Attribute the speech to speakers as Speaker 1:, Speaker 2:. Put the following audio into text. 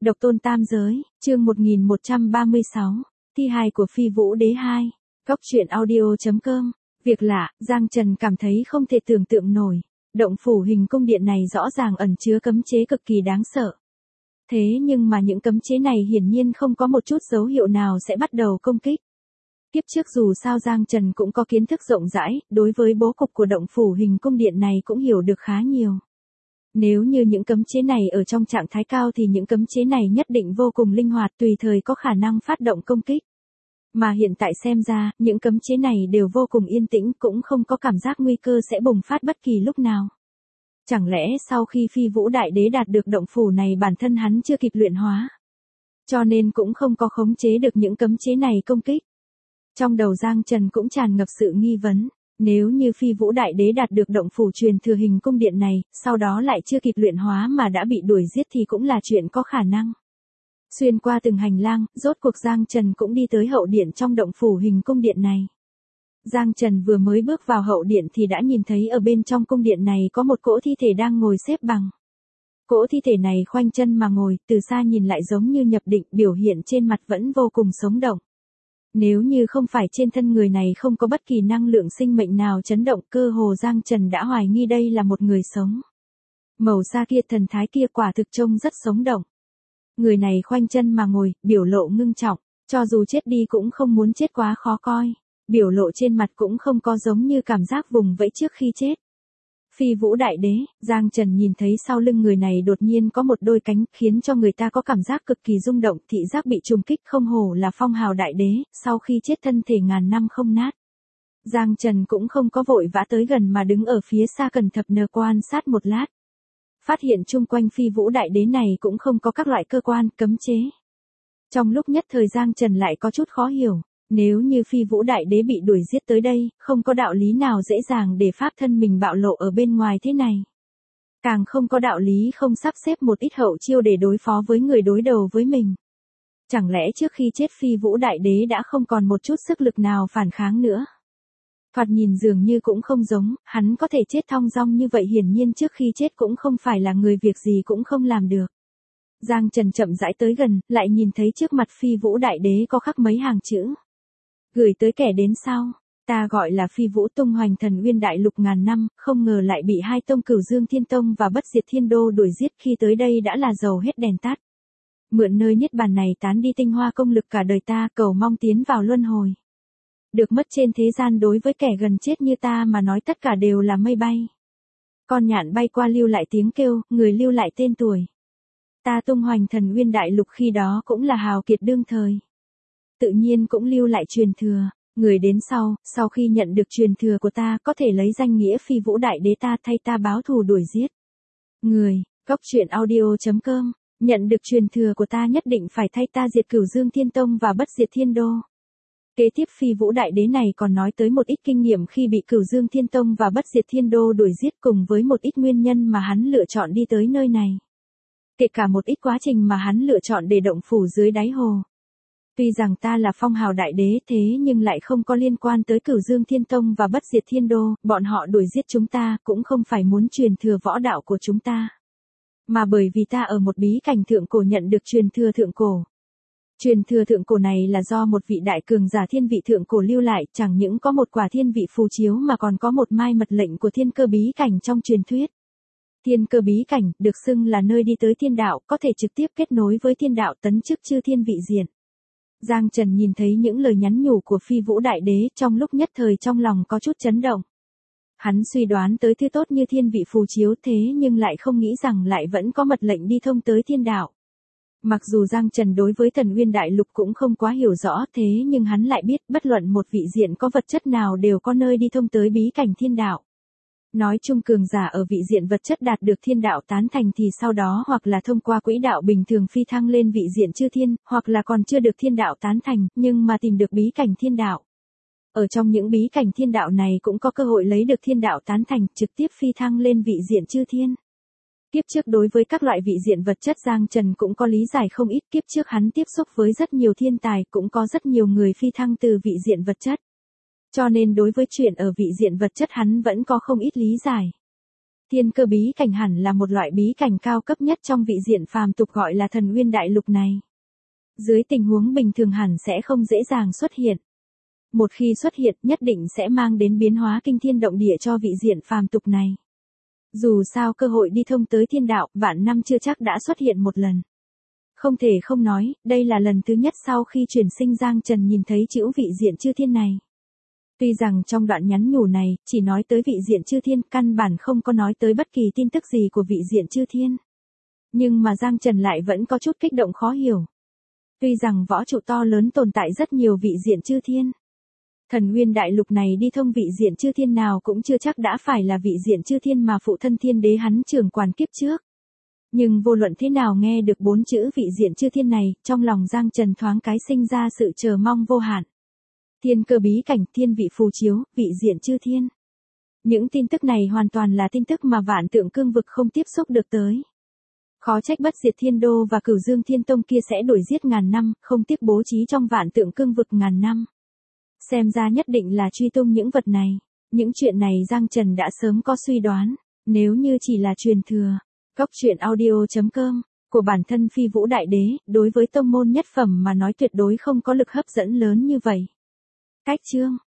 Speaker 1: Độc tôn tam giới, chương 1136, thi hài của Phi Vũ Đế 2, góc truyện audio.com. Việc lạ, Giang Trần cảm thấy không thể tưởng tượng nổi. Động phủ hình cung điện này rõ ràng ẩn chứa cấm chế cực kỳ đáng sợ. Thế nhưng mà những cấm chế này hiển nhiên không có một chút dấu hiệu nào sẽ bắt đầu công kích. Kiếp trước dù sao Giang Trần cũng có kiến thức rộng rãi, đối với bố cục của động phủ hình cung điện này cũng hiểu được khá nhiều. Nếu như những cấm chế này ở trong trạng thái cao thì những cấm chế này nhất định vô cùng linh hoạt, tùy thời có khả năng phát động công kích. Mà hiện tại xem ra, những cấm chế này đều vô cùng yên tĩnh, cũng không có cảm giác nguy cơ sẽ bùng phát bất kỳ lúc nào. Chẳng lẽ sau khi Phi Vũ Đại Đế đạt được động phủ này bản thân hắn chưa kịp luyện hóa, cho nên cũng không có khống chế được những cấm chế này công kích. Trong đầu Giang Trần cũng tràn ngập sự nghi vấn. Nếu như Phi Vũ Đại Đế đạt được động phủ truyền thừa hình cung điện này, sau đó lại chưa kịp luyện hóa mà đã bị đuổi giết thì cũng là chuyện có khả năng. Xuyên qua từng hành lang, rốt cuộc Giang Trần cũng đi tới hậu điện trong động phủ hình cung điện này. Giang Trần vừa mới bước vào hậu điện thì đã nhìn thấy ở bên trong cung điện này có một cỗ thi thể đang ngồi xếp bằng. Cỗ thi thể này khoanh chân mà ngồi, từ xa nhìn lại giống như nhập định, biểu hiện trên mặt vẫn vô cùng sống động. Nếu như không phải trên thân người này không có bất kỳ năng lượng sinh mệnh nào chấn động, cơ hồ Giang Trần đã hoài nghi đây là một người sống. Màu da kia, thần thái kia quả thực trông rất sống động. Người này khoanh chân mà ngồi, biểu lộ ngưng trọng, cho dù chết đi cũng không muốn chết quá khó coi. Biểu lộ trên mặt cũng không có giống như cảm giác vùng vẫy trước khi chết. Phi Vũ Đại Đế, Giang Trần nhìn thấy sau lưng người này đột nhiên có một đôi cánh, khiến cho người ta có cảm giác cực kỳ rung động, thị giác bị trùng kích, không hổ là phong hào đại đế, sau khi chết thân thể ngàn năm không nát. Giang Trần cũng không có vội vã tới gần mà đứng ở phía xa cẩn thận quan sát một lát. Phát hiện chung quanh Phi Vũ Đại Đế này cũng không có các loại cơ quan, cấm chế. Trong lúc nhất thời Giang Trần lại có chút khó hiểu. Nếu như Phi Vũ Đại Đế bị đuổi giết tới đây, không có đạo lý nào dễ dàng để pháp thân mình bạo lộ ở bên ngoài thế này. Càng không có đạo lý không sắp xếp một ít hậu chiêu để đối phó với người đối đầu với mình. Chẳng lẽ trước khi chết Phi Vũ Đại Đế đã không còn một chút sức lực nào phản kháng nữa? Thoạt nhìn dường như cũng không giống, hắn có thể chết thong dong như vậy hiển nhiên trước khi chết cũng không phải là người việc gì cũng không làm được. Giang Trần chậm rãi tới gần, lại nhìn thấy trước mặt Phi Vũ Đại Đế có khắc mấy hàng chữ. Gửi tới kẻ đến sau, ta gọi là Phi Vũ, tung hoành thần uyên đại lục ngàn năm, không ngờ lại bị hai tông Cửu Dương Thiên Tông và Bất Diệt Thiên Đô đuổi giết, khi tới đây đã là dầu hết đèn tắt. Mượn nơi niết bàn này tán đi tinh hoa công lực cả đời ta, cầu mong tiến vào luân hồi. Được mất trên thế gian đối với kẻ gần chết như ta mà nói tất cả đều là mây bay. Con nhạn bay qua lưu lại tiếng kêu, người lưu lại tên tuổi. Ta tung hoành thần uyên đại lục khi đó cũng là hào kiệt đương thời. Tự nhiên cũng lưu lại truyền thừa, người đến sau khi nhận được truyền thừa của ta có thể lấy danh nghĩa Phi Vũ Đại Đế ta thay ta báo thù đuổi giết. Người, góc truyện audio.com, nhận được truyền thừa của ta nhất định phải thay ta diệt Cửu Dương Thiên Tông và Bất Diệt Thiên Đô. Kế tiếp Phi Vũ Đại Đế này còn nói tới một ít kinh nghiệm khi bị Cửu Dương Thiên Tông và Bất Diệt Thiên Đô đuổi giết, cùng với một ít nguyên nhân mà hắn lựa chọn đi tới nơi này. Kể cả một ít quá trình mà hắn lựa chọn để động phủ dưới đáy hồ. Tuy rằng ta là phong hào đại đế thế nhưng lại không có liên quan tới Cửu Dương Thiên Tông và Bất Diệt Thiên Đô, bọn họ đuổi giết chúng ta cũng không phải muốn truyền thừa võ đạo của chúng ta. Mà bởi vì ta ở một bí cảnh thượng cổ nhận được truyền thừa thượng cổ. Truyền thừa thượng cổ này là do một vị đại cường giả thiên vị thượng cổ lưu lại, chẳng những có một quả thiên vị phù chiếu mà còn có một mai mật lệnh của thiên cơ bí cảnh trong truyền thuyết. Thiên cơ bí cảnh, được xưng là nơi đi tới thiên đạo, có thể trực tiếp kết nối với thiên đạo tấn chức chư thiên vị diện. Giang Trần nhìn thấy những lời nhắn nhủ của Phi Vũ Đại Đế, trong lúc nhất thời trong lòng có chút chấn động. Hắn suy đoán tới thứ tốt như thiên vị phù chiếu thế nhưng lại không nghĩ rằng lại vẫn có mật lệnh đi thông tới thiên đạo. Mặc dù Giang Trần đối với thần uyên đại lục cũng không quá hiểu rõ thế nhưng hắn lại biết bất luận một vị diện có vật chất nào đều có nơi đi thông tới bí cảnh thiên đạo. Nói chung cường giả ở vị diện vật chất đạt được thiên đạo tán thành thì sau đó hoặc là thông qua quỹ đạo bình thường phi thăng lên vị diện chư thiên, hoặc là còn chưa được thiên đạo tán thành, nhưng mà tìm được bí cảnh thiên đạo. Ở trong những bí cảnh thiên đạo này cũng có cơ hội lấy được thiên đạo tán thành, trực tiếp phi thăng lên vị diện chư thiên. Kiếp trước đối với các loại vị diện vật chất Giang Trần cũng có lý giải không ít, kiếp trước hắn tiếp xúc với rất nhiều thiên tài, cũng có rất nhiều người phi thăng từ vị diện vật chất. Cho nên đối với chuyện ở vị diện vật chất hắn vẫn có không ít lý giải. Thiên cơ bí cảnh hẳn là một loại bí cảnh cao cấp nhất trong vị diện phàm tục gọi là Thần Nguyên Đại Lục này. Dưới tình huống bình thường hẳn sẽ không dễ dàng xuất hiện. Một khi xuất hiện nhất định sẽ mang đến biến hóa kinh thiên động địa cho vị diện phàm tục này. Dù sao cơ hội đi thông tới thiên đạo vạn năm chưa chắc đã xuất hiện một lần. Không thể không nói, đây là lần thứ nhất sau khi chuyển sinh Giang Trần nhìn thấy chữ vị diện chư thiên này. Tuy rằng trong đoạn nhắn nhủ này, chỉ nói tới vị diện chư thiên, căn bản không có nói tới bất kỳ tin tức gì của vị diện chư thiên. Nhưng mà Giang Trần lại vẫn có chút kích động khó hiểu. Tuy rằng võ trụ to lớn tồn tại rất nhiều vị diện chư thiên. Thần Nguyên Đại Lục này đi thông vị diện chư thiên nào cũng chưa chắc đã phải là vị diện chư thiên mà phụ thân thiên đế hắn trưởng quản kiếp trước. Nhưng vô luận thế nào nghe được 4 chữ vị diện chư thiên này, trong lòng Giang Trần thoáng cái sinh ra sự chờ mong vô hạn. Thiên cơ bí cảnh, thiên vị phù chiếu, vị diện chư thiên. Những tin tức này hoàn toàn là tin tức mà Vạn Tượng Cương vực không tiếp xúc được tới. Khó trách Bất Diệt Thiên Đô và Cửu Dương Thiên Tông kia sẽ đuổi giết ngàn năm, không tiếc bố trí trong Vạn Tượng Cương vực ngàn năm. Xem ra nhất định là truy tung những vật này. Những chuyện này Giang Trần đã sớm có suy đoán. Nếu như chỉ là truyền thừa, Góc truyện audio.com của bản thân Phi Vũ Đại Đế, đối với tông môn nhất phẩm mà nói tuyệt đối không có lực hấp dẫn lớn như vậy. Cách chương